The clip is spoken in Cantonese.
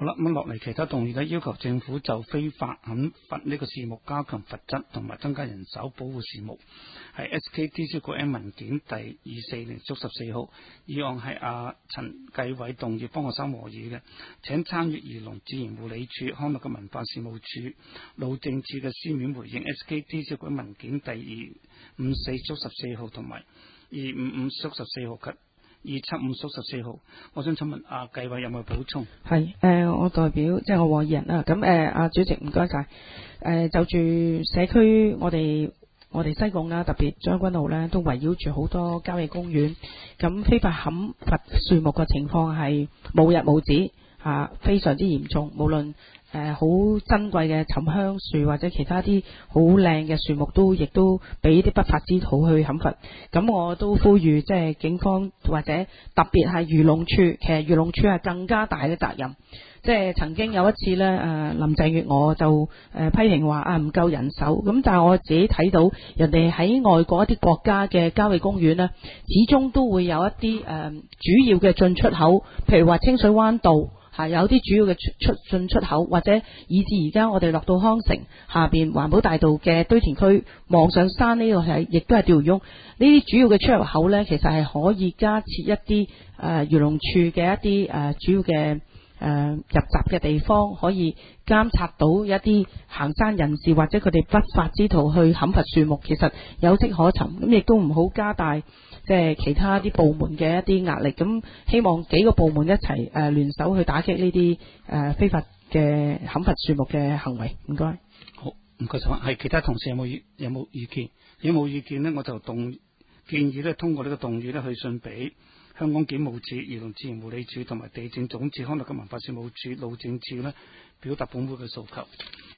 好啦，咁落嚟其他動議呢，要求政府就非法砍伐呢個樹木加強罰則同埋增加人手保護樹木，係 SKDC 個 M 文件第24/14號議案，係陳繼偉動議，方學生和議嘅，請參與兒童自然護理署、康樂及文化事務署、路政署嘅書面回應 SKDC 個 M 文件第254/14號同埋255/14號及275/14號，我想請問繼偉有冇補充？ 係我代表即係我和議人啦。咁主席唔該晒。就住社區我哋西貢啦，特別將軍澳咧，都圍繞住好多郊野公園，咁非法砍伐樹木嘅情況係無日無止非常之嚴重。無論好珍貴嘅沉香樹或者其他啲好靚嘅樹木都亦都俾啲不法之徒去砍伐。咁我都呼籲即係警方或者特別係漁農處，其實漁農處係更加大嘅責任。即係曾經有一次呢，林鄭月娥就批評話唔夠人手，咁但係我自己睇到人哋喺外國一啲國家嘅郊野公園呢，始終都會有一啲主要嘅進出口，譬如話清水灣道有啲主要嘅進出口，或者以至而家我哋落到康城下邊環保大道嘅堆填區望上山呢度係亦都係釣魚翁，呢啲主要嘅出入口呢，其實係可以加設一啲漁農處嘅一啲主要嘅入閘嘅地方，可以監察到一啲行山人士或者佢哋不法之徒去砍伐樹木，其實有跡可尋。咁亦都唔好加大即係其他啲部門嘅一啲壓力。咁希望幾個部門一齊聯手去打擊呢啲非法嘅砍伐樹木嘅行為。唔該。 好，唔該晒。係其他同事有冇意見？如果冇意見呢，我就建議呢，通過呢個動議呢，去信俾香港警務處、兒童自然護理署同埋地政總署、康樂及文化事務署、路政署呢，表達本會嘅訴求。